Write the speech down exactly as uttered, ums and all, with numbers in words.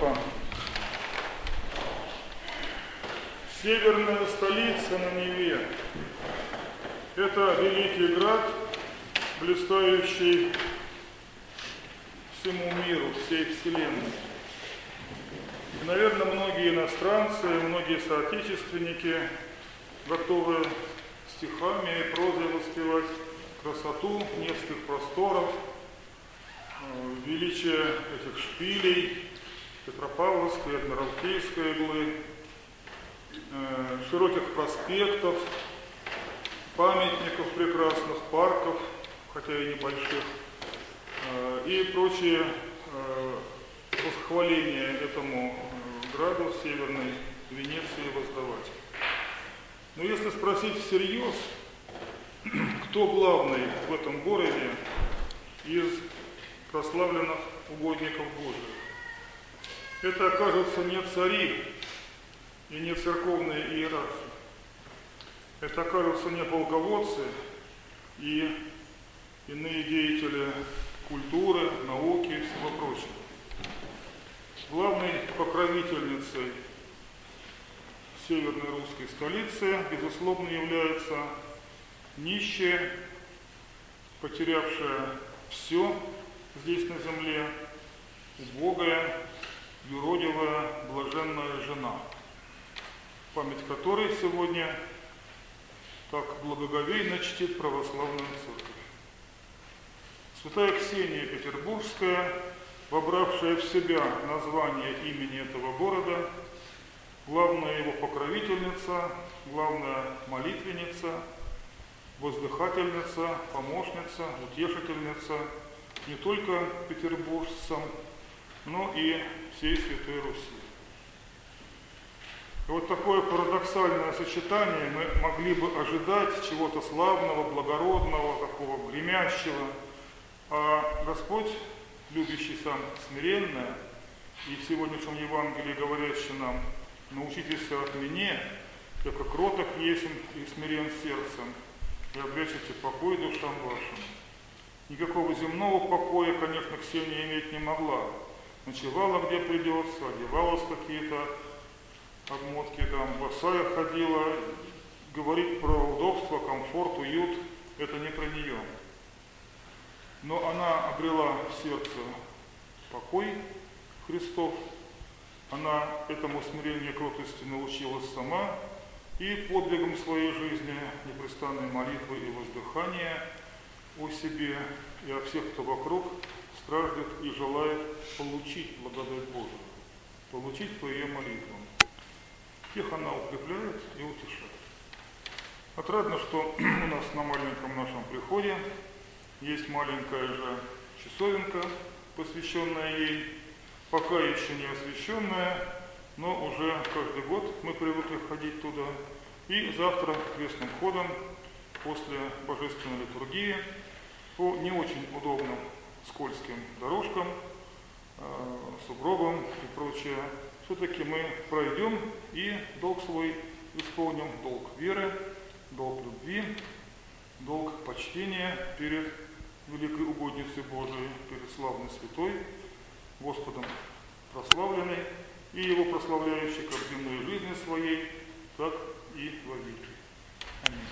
молитва. Северная столица на Неве – это великий град, блистающий всему миру, всей вселенной. И, наверное, многие иностранцы, многие соотечественники готовы стихами и прозой воспевать красоту невских просторов, величие этих шпилей, Петропавловской, Адмиралтейской иглы, широких проспектов, памятников прекрасных, парков, хотя и небольших, и прочие восхваления этому граду Северной Венеции воздавать. Но если спросить всерьез, кто главный в этом городе из прославленных угодников Божьих, это окажутся не цари и не церковные иерархи. Это окажутся не полководцы и иные деятели культуры, науки и всего прочего. Главной покровительницей северной русской столицы, безусловно, является нищая, потерявшая все здесь на земле, убогая, юродивая, блаженная жена, память которой сегодня так благоговейно чтит православная церковь. Святая Ксения Петербургская, вобравшая в себя название имени этого города, главная его покровительница, главная молитвенница, воздыхательница, помощница, утешительница не только петербуржцам, но и всей Святой Руси. И вот такое парадоксальное сочетание мы могли бы ожидать чего-то славного, благородного, такого гремящего, а Господь, любящий сам смиренное, и в сегодняшнем Евангелии говорящий нам: научитесь от меня, яко кроток есмь и смирен сердцем, и облечите покой душам вашим. Никакого земного покоя, конечно, Ксения иметь не могла. Ночевала где придется, одевалась в какие-то обмотки, там, босая ходила. Говорить про удобство, комфорт, уют – это не про нее. Но она обрела в сердце покой Христов, она этому смирению и кротости научилась сама, и подвигом своей жизни, непрестанной молитвы и воздыхания о себе и о всех, кто вокруг, страждет и желает получить благодать Божию, получить по ее молитвам. Их она укрепляет и утешает. Отрадно, что у нас на маленьком нашем приходе есть маленькая же часовенка, посвященная ей, пока еще не освященная, но уже каждый год мы привыкли ходить туда. И завтра крестным ходом, после божественной литургии, по не очень удобным скользким дорожкам, э, сугробам и прочее, все-таки мы пройдем и долг свой исполним, долг веры, долг любви, долг почтения перед великой угодницей Божией, перед славной святой, Господом прославленной и Его прославляющей как в земной жизни своей, так и во веки. Аминь.